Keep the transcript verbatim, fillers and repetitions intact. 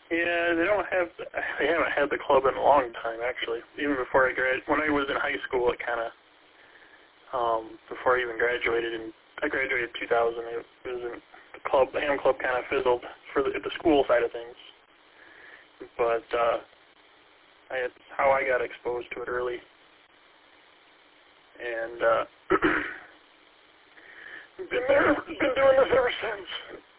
Yeah, they don't have, they haven't had the club in a long time, actually. Even before I grad, when I was in high school, it kind of, um, before I even graduated, and I graduated in two thousand, it was, the club, the ham club kind of fizzled for the, the school side of things. But, uh, I, it's how I got exposed to it early. And, uh, been there, been doing this ever since.